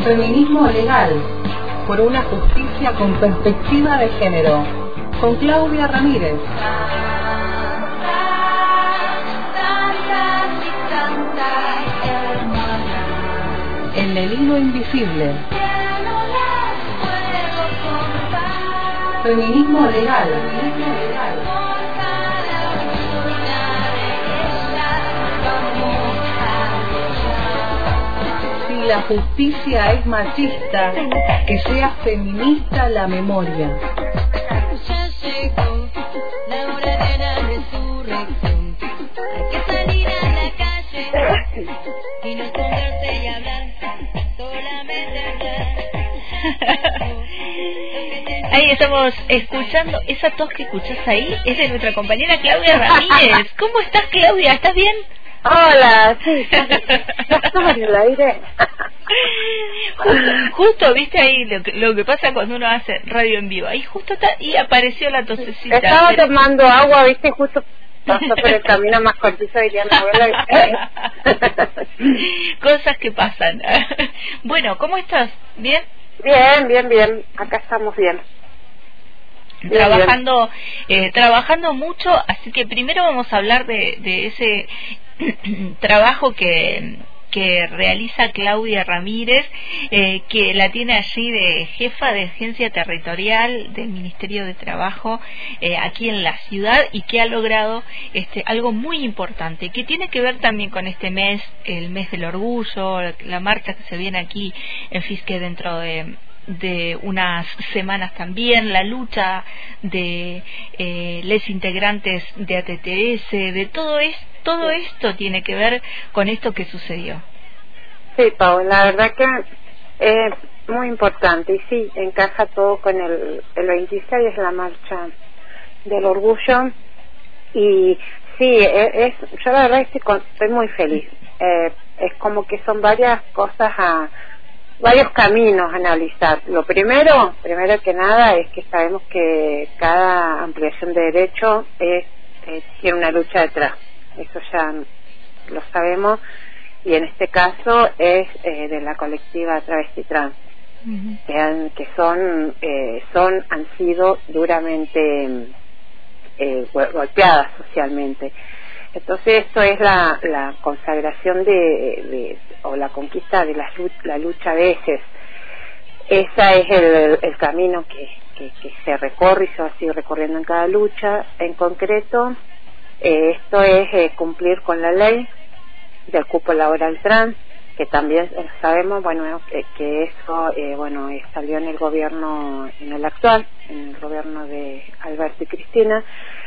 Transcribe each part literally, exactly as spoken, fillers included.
Feminismo legal, por una justicia con perspectiva de género, con Claudia Ramírez. En el hilo invisible. Feminismo legal. Si la justicia es machista, que sea feminista la memoria. Ya llegó la hora de la resurrección. Hay que salir a la calle y no esconderse y hablar, solamente hablar. Ahí estamos escuchando, esa tos que escuchás ahí es de nuestra compañera Claudia Ramírez. ¿Cómo estás, Claudia? ¿Estás bien? Hola, sí, ya estás en el aire. Justo, justo, viste ahí lo que, lo que pasa cuando uno hace radio en vivo. Ahí justo está, y apareció la tosecita. Estaba pero... tomando agua, viste, justo pasó por el camino más cortito, diría mi abuela. Cosas que pasan. Bueno, ¿cómo estás? ¿Bien? Bien, bien, bien. Acá estamos bien. Bien, trabajando bien. Eh, trabajando mucho, así que primero vamos a hablar de, de ese trabajo que que realiza Claudia Ramírez, eh, que la tiene allí de jefa de agencia territorial del Ministerio de Trabajo eh, aquí en la ciudad, y que ha logrado este algo muy importante que tiene que ver también con este mes, el mes del orgullo, la marcha que se viene aquí en Fisque dentro de de unas semanas también, la lucha de eh, les integrantes de A T T S, de todo esto, todo esto tiene que ver con esto que sucedió. Sí, Pau, la verdad que es muy importante, y sí, encaja todo con el, el veintiséis, es la marcha del orgullo, y sí, es, es yo la verdad estoy, con, estoy muy feliz, eh, es como que son varias cosas a varios caminos a analizar. Lo primero, primero que nada, es que sabemos que cada ampliación de derecho es, es tiene una lucha detrás. Eso ya lo sabemos, y en este caso es eh, de la colectiva travesti trans, uh-huh. que, han, que son eh, son han sido duramente eh, golpeadas socialmente. Entonces esto es la, la consagración de, de o la conquista de la, la lucha de ejes. Ese es el, el camino que, que, que se recorre y se va a seguir recorriendo en cada lucha. En concreto, eh, esto es eh, cumplir con la ley del cupo laboral trans, que también sabemos, bueno, que, que eso, eh, bueno, eh, salió en el gobierno, en el actual, en el gobierno de Alberto y Cristina.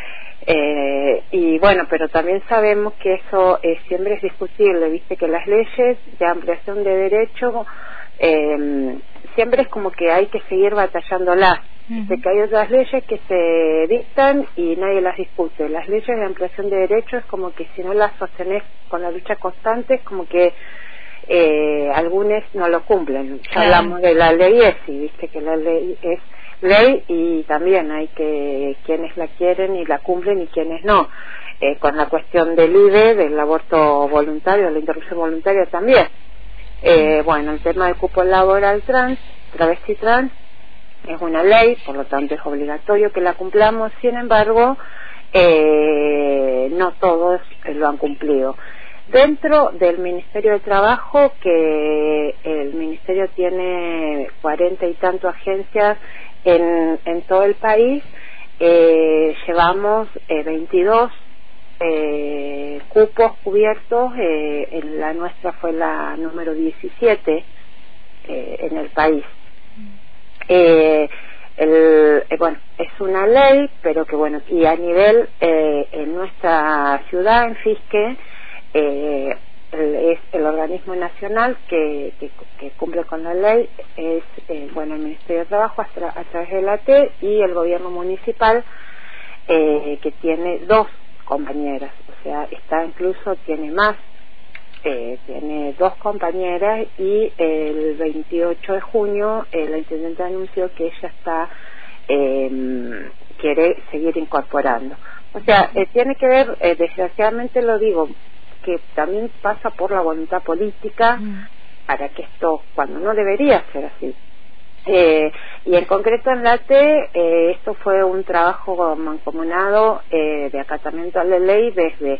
Eh, y bueno, pero también sabemos que eso eh, siempre es discutible, viste que las leyes de ampliación de derecho eh, siempre es como que hay que seguir batallándolas, uh-huh. de que hay otras leyes que se dictan y nadie las discute. Las leyes de ampliación de derecho es como que si no las sostenés con la lucha constante, es como que eh, algunos no lo cumplen. Ya hablamos de la ley ESI, viste que la ley es ley, y también hay que quienes la quieren y la cumplen y quienes no. Eh, con la cuestión del I V E, del aborto voluntario, de la interrupción voluntaria también. Eh, bueno, el tema del cupo laboral trans, travesti trans, es una ley, por lo tanto es obligatorio que la cumplamos. Sin embargo, eh, no todos lo han cumplido. Dentro del Ministerio de Trabajo, que el Ministerio tiene cuarenta y tanto agencias en, en todo el país, eh, llevamos eh, veintidós eh, cupos cubiertos, eh, en la nuestra fue la número diecisiete eh, en el país. Eh, el, eh, bueno, es una ley, pero que bueno, y a nivel eh, en nuestra ciudad, en Fisque, eh, el, es el organismo nacional que, que, que cumple con la ley, es eh, bueno, el Ministerio de Trabajo a, tra a través de la T, y el gobierno municipal, eh, que tiene dos compañeras, o sea, está incluso, tiene más, eh, tiene dos compañeras, y el veintiocho de junio eh, la intendente anunció que ella está eh, quiere seguir incorporando. O sea, eh, tiene que ver, eh, desgraciadamente lo digo, que también pasa por la voluntad política. Mm. para que esto, cuando no debería ser así. Eh, y en concreto en la T, eh, esto fue un trabajo mancomunado eh, de acatamiento a la ley desde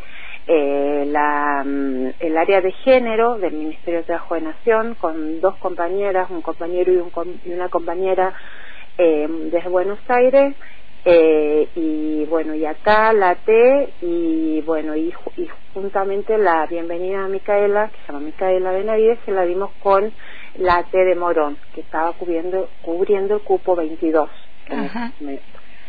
eh, la, el área de género del Ministerio de Trabajo de Nación, con dos compañeras, un compañero y, un, y una compañera eh, desde Buenos Aires, eh, y bueno, y acá la T, y bueno, y, y juntamente la bienvenida a Micaela, que se llama Micaela Benavides, se la dimos con la T de Morón, que estaba cubriendo, cubriendo el cupo veintidós en ese momento.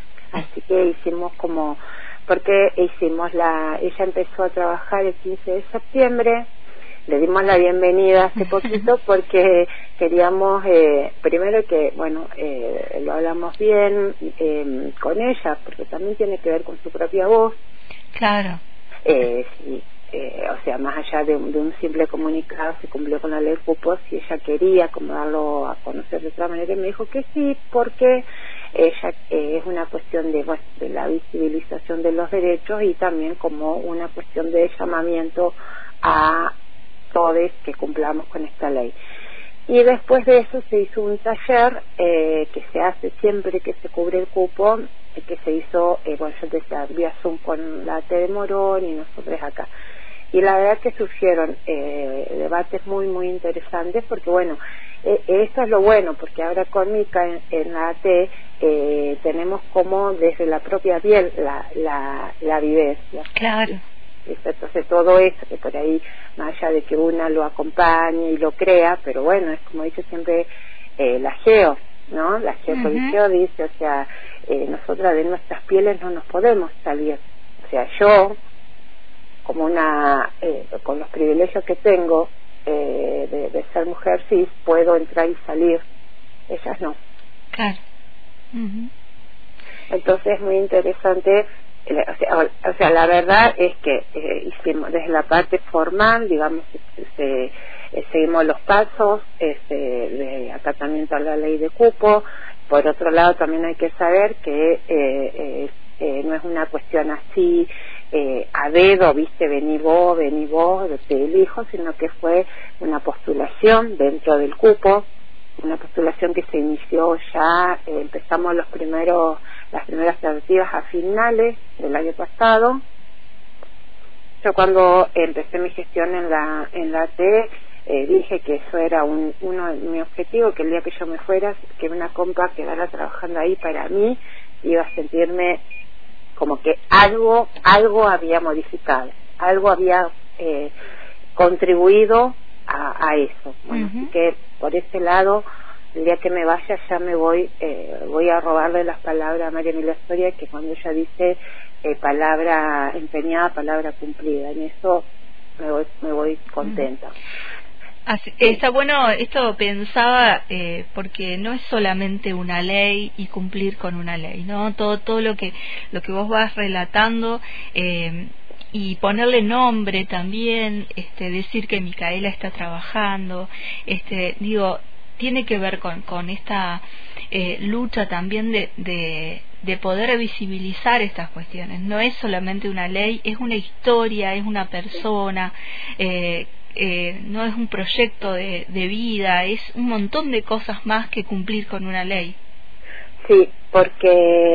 Así que hicimos como, porque hicimos la, ella empezó a trabajar el quince de septiembre, le dimos la bienvenida hace poquito porque queríamos, eh, primero que, bueno, eh, lo hablamos bien eh, con ella, porque también tiene que ver con su propia voz. Claro. Eh, sí. Eh, o sea, más allá de un, de un simple comunicado, se cumplió con la ley cupo, si ella quería como darlo a conocer de otra manera, y me dijo que sí, porque ella eh, es una cuestión de, bueno, de la visibilización de los derechos y también como una cuestión de llamamiento a todos que cumplamos con esta ley. Y después de eso se hizo un taller eh, que se hace siempre que se cubre el cupo, eh, que se hizo, eh, bueno, yo decía, vía Zoom con la T de Morón y nosotros acá. Y la verdad que surgieron eh, debates muy, muy interesantes, porque bueno, eh, esto es lo bueno, porque ahora con Mica en, en la A T eh, tenemos como desde la propia piel la, la, la vivencia. Claro. Entonces todo eso, que por ahí, más allá de que una lo acompañe y lo crea, pero bueno, es como dice siempre eh, la geo, ¿no? La geopoliceo uh-huh. dice, o sea, eh, nosotras de nuestras pieles no nos podemos salir. O sea, yo, como una, eh, con los privilegios que tengo eh, de, de ser mujer cis, puedo entrar y salir, ellas no. Claro. Uh-huh. Entonces es muy interesante. O sea, o sea, la verdad es que eh, hicimos desde la parte formal, digamos, se, se, eh, seguimos los pasos este, de acatamiento a la ley de cupo. Por otro lado, también hay que saber que eh, eh, eh, no es una cuestión así eh, a dedo, viste, vení vos, vení vos, te elijo, sino que fue una postulación dentro del cupo, una postulación que se inició ya, eh, empezamos los primeros las primeras tratativas a finales del año pasado. Yo cuando empecé mi gestión en la en la T eh, dije que eso era un, uno de mi objetivo, que el día que yo me fuera, que una compa quedara trabajando ahí para mí, iba a sentirme como que algo algo había modificado, algo había eh, contribuido a, a eso. Bueno, uh-huh. Así que por ese lado, el día que me vaya ya me voy eh, voy a robarle las palabras a María Emilia Soria, que cuando ella dice eh, palabra empeñada, palabra cumplida, en eso me voy, me voy contenta. Así, está bueno, esto pensaba eh, porque no es solamente una ley y cumplir con una ley, ¿no? Todo todo lo que lo que vos vas relatando eh, y ponerle nombre también, este, decir que Micaela está trabajando, este, digo, tiene que ver con, con esta eh, lucha también de, de, de poder visibilizar estas cuestiones. No es solamente una ley, es una historia, es una persona, eh, eh, no es un proyecto de, de vida, es un montón de cosas más que cumplir con una ley. Sí, porque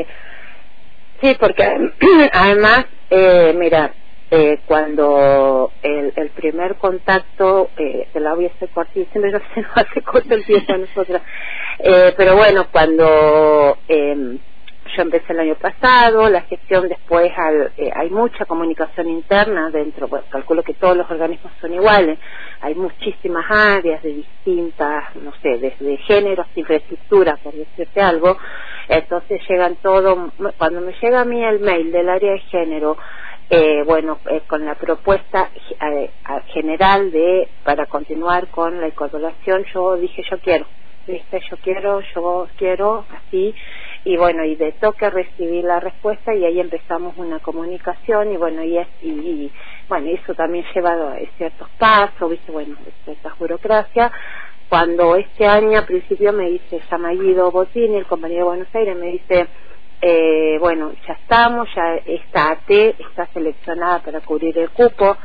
sí, porque además, eh, mira, Eh, cuando el, el primer contacto eh, de la voy a hacer cortísimo, yo se nos hace corto el tiempo a nosotras, eh, pero bueno, cuando eh, yo empecé el año pasado, la gestión después al, eh, hay mucha comunicación interna dentro, bueno, calculo que todos los organismos son iguales, hay muchísimas áreas de distintas, no sé, desde géneros, infraestructura, por decirte algo, entonces llegan todo, cuando me llega a mí el mail del área de género, Eh, bueno, eh, con la propuesta eh, general de para continuar con la incorporación, yo dije yo quiero, ¿viste? yo quiero, yo quiero, así, y bueno, y de toque recibí la respuesta y ahí empezamos una comunicación y bueno, y, es, y, y bueno, eso también lleva ciertos pasos, ¿viste? Bueno, ciertas burocracias. Cuando este año, a principio, me dice, llama Guido Bottini, el compañero de Buenos Aires, me dice, Eh, bueno, ya estamos, ya esta A T está seleccionada para cubrir el cupo,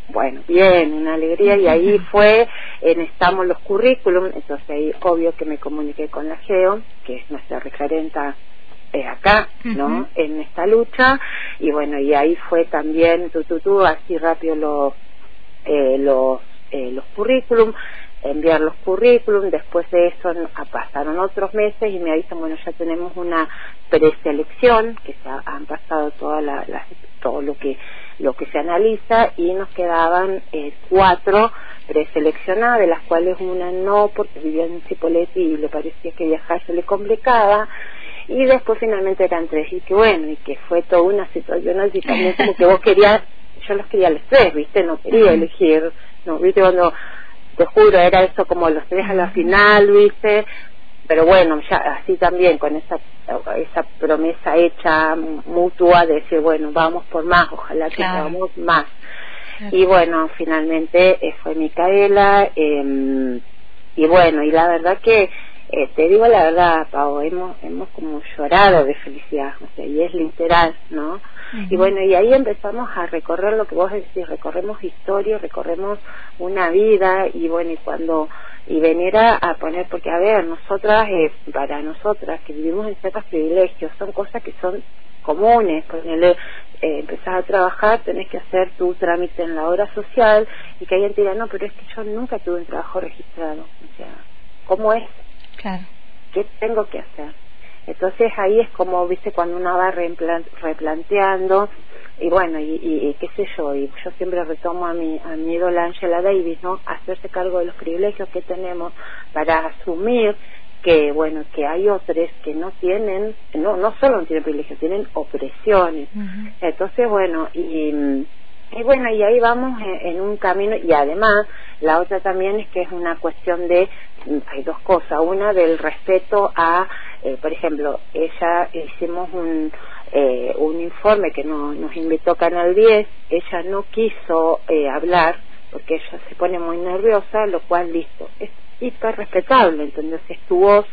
bueno, bien, una alegría, y ahí fue, eh, necesitamos los currículum, entonces ahí obvio que me comuniqué con la Geo, que es nuestra referenta eh, acá, ¿no? Uh-huh. En esta lucha, y bueno, y ahí fue también, tú, tú, tú, así rápido los, eh, los, eh, los currículum, enviar los currículum, después de eso pasaron otros meses y me avisan, bueno, ya tenemos una preselección, que se ha, han pasado toda la, la, todo lo que lo que se analiza, y nos quedaban eh, cuatro preseleccionadas, de las cuales una no, porque vivía en Cipolletti y le parecía que viajar se le complicaba, y después finalmente eran tres, y que bueno, y que fue toda una situación así también, como que vos querías, yo los quería los tres, ¿viste? No quería elegir, no, ¿viste? Cuando, te juro, era eso como los tres a la final, ¿viste? Pero bueno, ya así también, con esa esa promesa hecha mutua de decir, bueno, vamos por más, ojalá que claro. vamos más. Claro. Y bueno, finalmente eh, fue Micaela, eh, y bueno, y la verdad que, eh, te digo la verdad, Pau, hemos, hemos como llorado de felicidad, o sea, y es literal, ¿no? Uh-huh. Y bueno, y ahí empezamos a recorrer lo que vos decís, recorremos historia, recorremos una vida, y bueno, y cuando, y venir a, a poner, porque a ver, nosotras, eh, para nosotras que vivimos en ciertos privilegios, son cosas que son comunes, ponele, eh, empezás a trabajar, tenés que hacer tu trámite en la obra social, y que alguien te diga, no, pero es que yo nunca tuve un trabajo registrado, o sea, ¿cómo es? Claro. ¿Qué tengo que hacer? Entonces ahí es como, viste, cuando uno va replanteando, y bueno, y, y, y qué sé yo, y yo siempre retomo a mi, a mi ídola Angela Davis, ¿no? Hacerse cargo de los privilegios que tenemos para asumir que, bueno, que hay otros que no tienen, no no solo no tienen privilegios, tienen opresiones. Uh-huh. Entonces, bueno, y... Y bueno, y ahí vamos en, en un camino, y además la otra también es que es una cuestión de, hay dos cosas, una del respeto a, eh, por ejemplo, ella, hicimos un eh, un informe que no, nos invitó Canal diez, ella no quiso eh, hablar, porque ella se pone muy nerviosa, lo cual, listo, es hiper respetable, entonces es tu voz.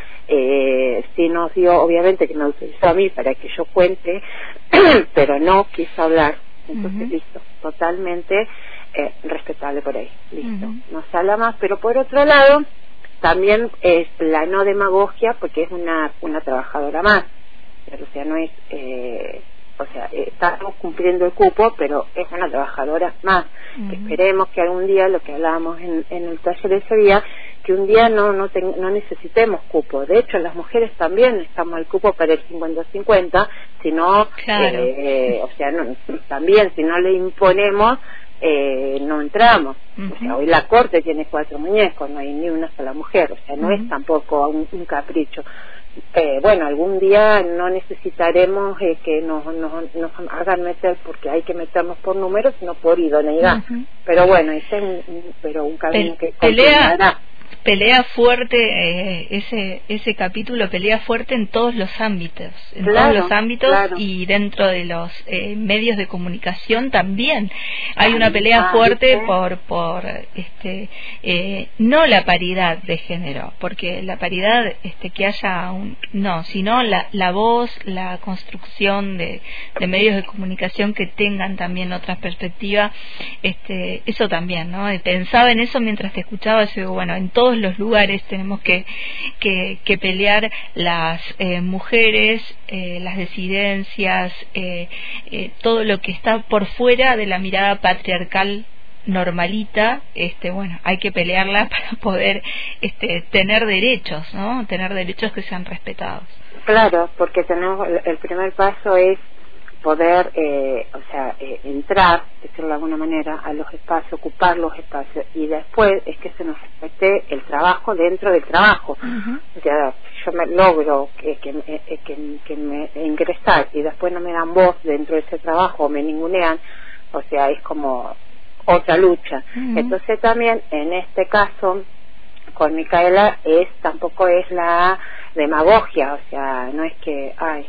Eh, sí nos dio, obviamente que me autorizó a mí para que yo cuente, pero no quiso hablar. Entonces, uh-huh. listo, totalmente eh, respetable por ahí, listo, uh-huh. no se habla más. Pero por otro lado, también es la no demagogia, porque es una una trabajadora más, o sea, no es, eh, o sea, eh, estamos cumpliendo el cupo, pero es una trabajadora más. Uh-huh. Esperemos que algún día, lo que hablábamos en, en el taller de ese día, que un día no no, ten, no necesitemos cupo. De hecho, las mujeres también necesitamos el cupo para el cincuenta cincuenta, si no, claro. eh, o sea, no, también si no le imponemos, eh, no entramos. Uh-huh. O sea, hoy la corte tiene cuatro muñecos, no hay ni una sola mujer, o sea, no uh-huh. es tampoco un, un capricho. Eh, bueno, algún día no necesitaremos eh, que nos, nos, nos hagan meter, porque hay que meternos por números, sino por idoneidad. Uh-huh. Pero bueno, ese es un, pero un camino Pe- que pelea pelea fuerte, eh, ese ese capítulo pelea fuerte en todos los ámbitos, en claro, todos los ámbitos claro. y dentro de los eh, medios de comunicación también hay una pelea ah, fuerte ¿sí? por por este eh, no la paridad de género, porque la paridad este que haya un no, sino la la voz, la construcción de, de medios de comunicación que tengan también otra perspectiva, este eso también, ¿no? Pensaba en eso mientras te escuchaba, yo digo, bueno, en todos los lugares tenemos que que, que pelear las eh, mujeres, eh, las disidencias, eh, eh, todo lo que está por fuera de la mirada patriarcal normalita, este bueno, hay que pelearla para poder este tener derechos, ¿no? Tener derechos que sean respetados. Claro, porque tenemos el primer paso es poder, eh, o sea, eh, entrar, decirlo de alguna manera, a los espacios, ocupar los espacios, y después es que se nos respete el trabajo dentro del trabajo. Uh-huh. O sea, yo me logro que, que, que, que, que me ingresar y después no me dan voz dentro de ese trabajo o me ningunean, o sea, es como otra lucha. Uh-huh. Entonces también en este caso con Micaela es tampoco es la demagogia, o sea, no es que ay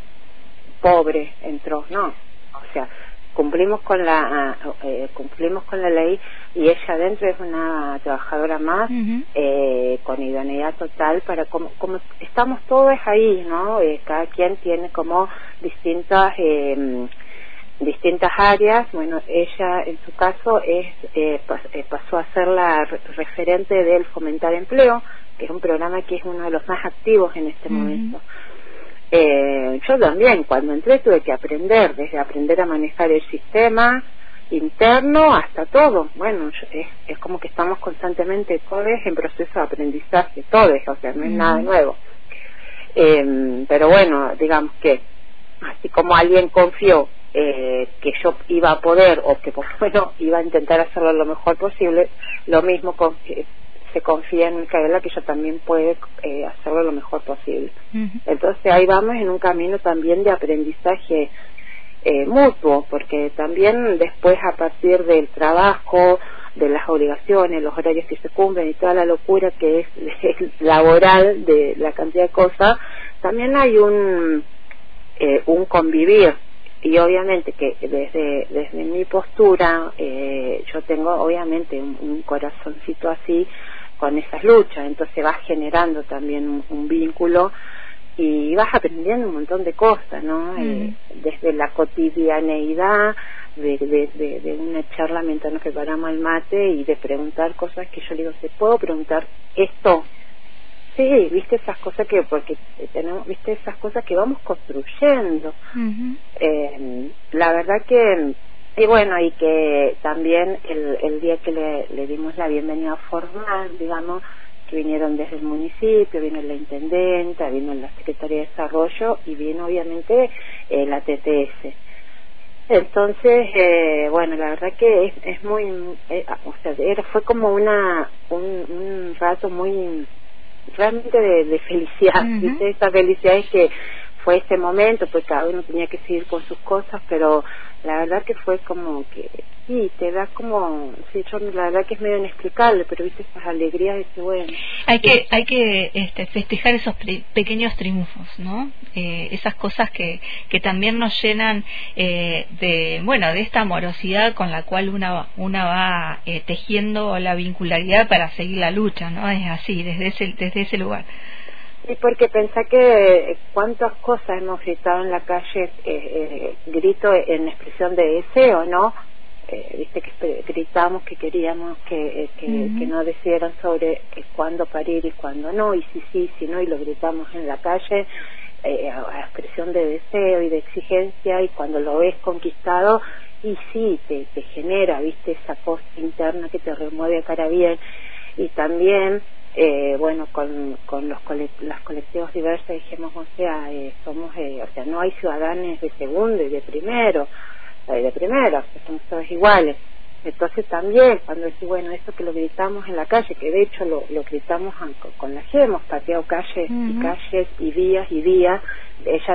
pobre entró, no, o sea, cumplimos con la eh, cumplimos con la ley y ella adentro es una trabajadora más, uh-huh. eh, con idoneidad total para como, como estamos todos ahí, ¿no? Eh, cada quien tiene como distintas eh, distintas áreas. Bueno, ella en su caso es eh, pas, eh, pasó a ser la re referente del Fomentar Empleo, que es un programa que es uno de los más activos en este uh-huh. momento. Eh, yo también, cuando entré, tuve que aprender, desde aprender a manejar el sistema interno hasta todo. Bueno, es, es como que estamos constantemente todos en proceso de aprendizaje, todos, o sea, no es uh-huh. nada nuevo. Eh, pero bueno, digamos que así como alguien confió eh, que yo iba a poder, o que por lo menos iba a intentar hacerlo lo mejor posible, lo mismo con, eh, se confía en Micaela que ella también puede eh, hacerlo lo mejor posible. Uh-huh. Entonces ahí vamos en un camino también de aprendizaje eh, mutuo, porque también después, a partir del trabajo, de las obligaciones, los horarios que se cumplen y toda la locura que es, es laboral, de la cantidad de cosas, también hay un eh, un convivir. Y obviamente que desde desde mi postura eh, yo tengo obviamente un, un corazoncito así con esas luchas, entonces vas generando también un, un vínculo y vas aprendiendo un montón de cosas, ¿no? Mm. Eh, desde la cotidianeidad de, de, de, de una charla mientras nos preparamos el mate y de preguntar cosas que yo digo, ¿te puedo preguntar esto? Sí, viste esas cosas que, porque tenemos, viste esas cosas que vamos construyendo. Uh-huh. Eh, la verdad que, y bueno, y que también el, el día que le, le dimos la bienvenida formal, digamos, que vinieron desde el municipio, vino la intendenta, vino la secretaria de Desarrollo y vino obviamente eh, la T T S. Entonces, eh, bueno, la verdad que es, es muy, eh, o sea, era, fue como una un, un rato muy realmente de, de felicidad, uh-huh. ¿viste? Esa felicidad es que fue ese momento, pues cada uno tenía que seguir con sus cosas, pero la verdad que fue como que, sí, te da como, sí, yo la verdad que es medio inexplicable, pero viste esas alegrías de que bueno. Hay que, hay que este, festejar esos pre- pequeños triunfos, ¿no? Eh, esas cosas que, que también nos llenan eh, de, bueno, de esta amorosidad con la cual una, una va eh, tejiendo la vincularidad para seguir la lucha, ¿no? Es así, desde ese, desde ese lugar. Sí, porque pensá que cuántas cosas hemos gritado en la calle, eh, eh, grito en expresión de deseo, ¿no? Eh, viste que gritamos que queríamos que, eh, que, uh-huh. que nos decidieran sobre eh, cuándo parir y cuándo no, y si sí, si no, y lo gritamos en la calle eh, a expresión de deseo y de exigencia, y cuando lo ves conquistado, y sí, te, te genera, viste, esa cosa interna que te remueve a cara bien. Y también Eh, bueno, con, con los colect las colectivos diversos dijimos, o sea, eh, somos, eh, o sea, no hay ciudadanos de segundo y de primero, eh, de primero, o sea, somos todos iguales. Entonces también, cuando decís, bueno, esto que lo gritamos en la calle, que de hecho lo, lo gritamos con, con la G, hemos pateado calles uh-huh. y calles y días y días, ella,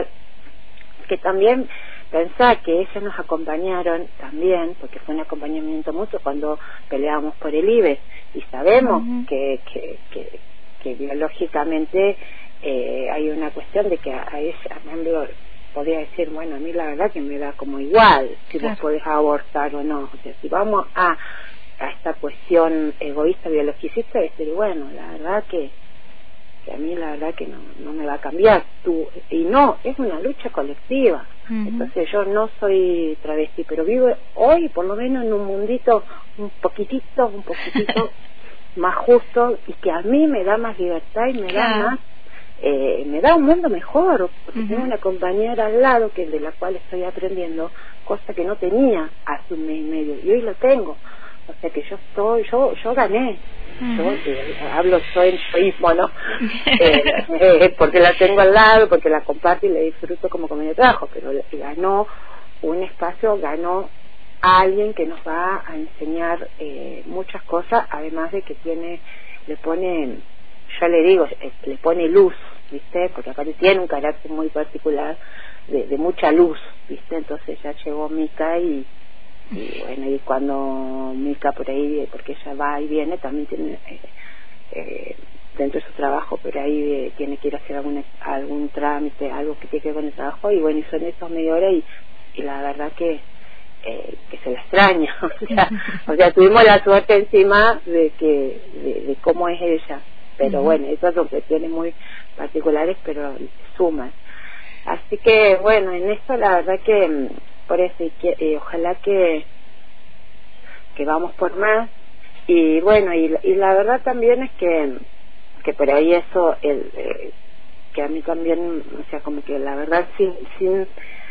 que también pensá que ellas nos acompañaron también, porque fue un acompañamiento mutuo cuando peleábamos por el I B E, y sabemos uh-huh. que, que, que, que biológicamente eh, hay una cuestión de que a, a ella, a mí podría decir, bueno, a mí la verdad que me da como igual si claro. vos podés abortar o no, o sea, si vamos a, a esta cuestión egoísta, biologicista, decir, bueno, la verdad que que a mí la verdad que no, no me va a cambiar tú, y no, es una lucha colectiva. Uh-huh. Entonces yo no soy travesti, pero vivo hoy por lo menos en un mundito un poquitito, un poquitito más justo, y que a mí me da más libertad y me claro. da más eh, me da un mundo mejor, porque uh-huh. tengo una compañera al lado que de la cual estoy aprendiendo cosa que no tenía hace un mes y medio, y hoy lo tengo. O sea que yo estoy, yo yo gané. Uh-huh. Yo eh, hablo soy yo mismo, ¿no? eh, eh, porque la tengo al lado, porque la comparto y la disfruto como compañera de trabajo, pero ganó un espacio, ganó a alguien que nos va a enseñar eh, muchas cosas, además de que tiene, le pone, yo le digo, eh, le pone luz, ¿viste? Porque aparte tiene un carácter muy particular de, de mucha luz, ¿viste? Entonces ya llegó Mica y y bueno, y cuando Mica por ahí, porque ella va y viene, también tiene eh, eh, dentro de su trabajo, pero ahí eh, tiene que ir a hacer algún, algún trámite, algo que tiene que ver con el trabajo, y bueno, y son esos media hora y, y la verdad que eh, que se la extraña, o sea, o sea, tuvimos la suerte encima de que de, de cómo es ella, pero uh-huh. bueno, esas son cuestiones muy particulares, pero suman. Así que bueno, en esto la verdad que por eso, y que, eh, ojalá que, que vamos por más. Y bueno, y, y la verdad también es que, que por ahí eso, el, eh, que a mí también, o sea, como que la verdad, sin, sin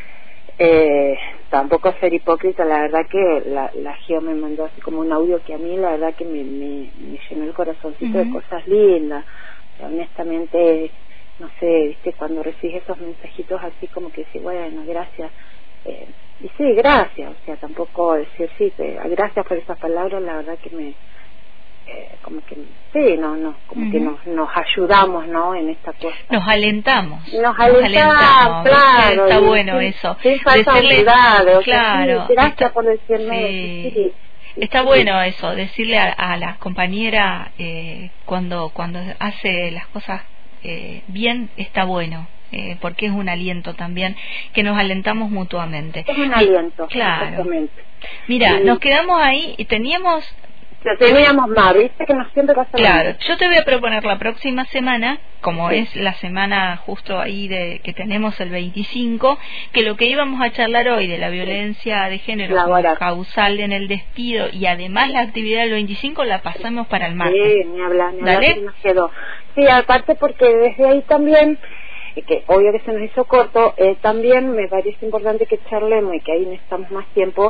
eh, tampoco ser hipócrita, la verdad que la, la Geo me mandó así como un audio que a mí la verdad que me, me, me llenó el corazoncito uh-huh. de cosas lindas. O sea, honestamente, no sé, viste, cuando recibes esos mensajitos así como que sí, bueno, gracias. Eh, y sí, gracias, o sea, tampoco decir sí, te, gracias por esas palabras, la verdad que me, eh, como que, sí, no, no, como uh-huh. que nos, nos ayudamos, ¿no? En esta cosa. Nos alentamos. Nos alentamos, nos alentamos claro. Está y, bueno sí, eso. Sin falta de claro, sí, gracias está, por decirme. Sí. Sí, está sí. bueno eso, decirle a, a la compañera eh, cuando, cuando hace las cosas eh, bien, está bueno. Eh, porque es un aliento también que nos alentamos mutuamente. Es un aliento, claro. Exactamente. Mira, y... nos quedamos ahí y teníamos Lo teníamos más, viste que nos siempre pasa. Claro, yo te voy a proponer la próxima semana, como sí. es la semana justo ahí de que tenemos el veinticinco, que lo que íbamos a charlar hoy de la violencia de género como causal en el despido y además la actividad del veinticinco la pasamos para el martes. Sí, ni hablar, ni hablar que nos quedó. Sí, aparte porque desde ahí también, que obvio que se nos hizo corto, eh, también me parece importante que charlemos y que ahí necesitamos más tiempo,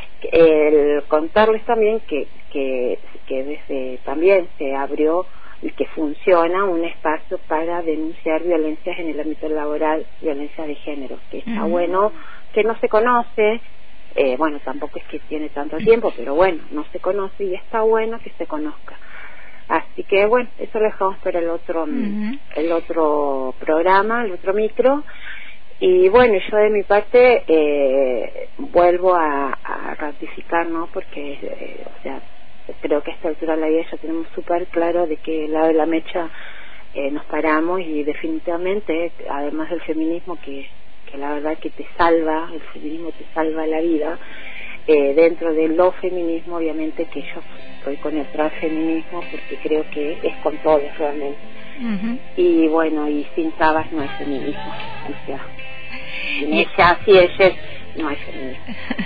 el contarles también que, que, que desde también se abrió y que funciona un espacio para denunciar violencias en el ámbito laboral, violencia de género, que está uh-huh. bueno, que no se conoce, eh, bueno, tampoco es que tiene tanto tiempo, pero bueno, no se conoce y está bueno que se conozca. Así que bueno, eso lo dejamos para el otro uh-huh. el otro programa, el otro micro. Y bueno, yo de mi parte eh, vuelvo a, a ratificar, ¿no? Porque, eh, o sea, creo que a esta altura de la vida ya tenemos súper claro de qué lado de la mecha eh, nos paramos y definitivamente, además del feminismo que, que la verdad que te salva, el feminismo te salva la vida, eh, dentro de lo feminismo obviamente que yo estoy con el transfeminismo porque creo que es con todos realmente. Uh-huh. Y bueno, y sin trabas no hay feminismo, o sea, sin ella, si ella no hay feminismo.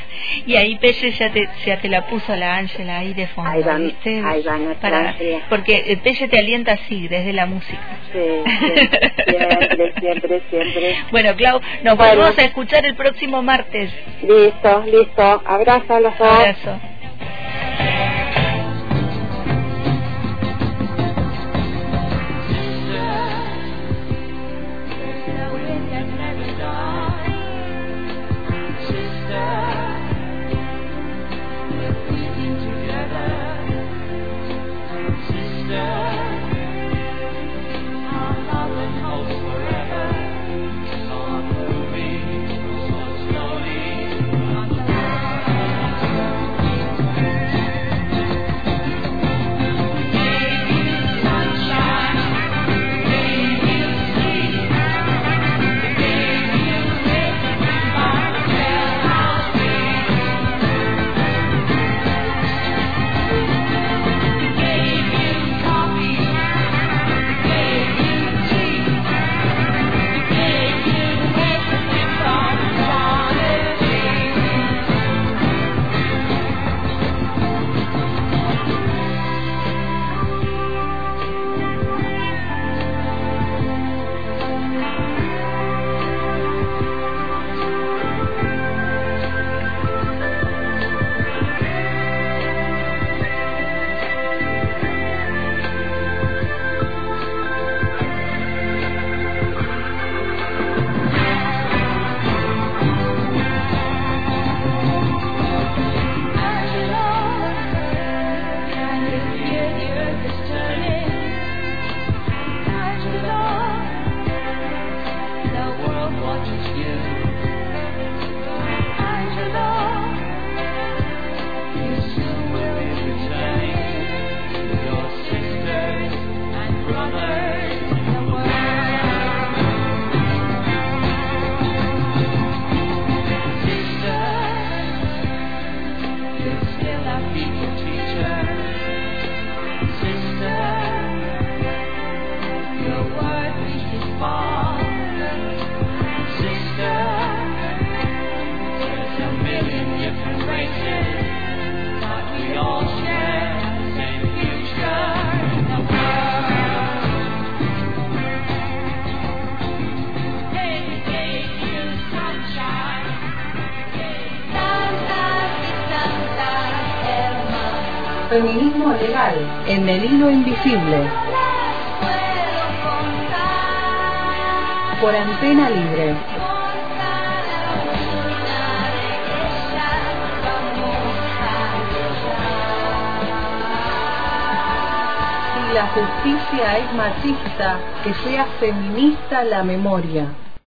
Y ahí Pelle ya te, ya te la puso la Ángela ahí de fondo, ahí van, ¿viste? Ahí van, Para, porque Pelle te alienta así, desde la música. Sí, siempre, siempre, siempre, siempre. Bueno, Clau, nos bueno. volvemos a escuchar el próximo martes. Listo, listo. Abrazo a los dos. Abrazo. Sister, Feminismo legal en el hilo invisible. Por Antena Libre. Si la justicia es machista, que sea feminista la memoria.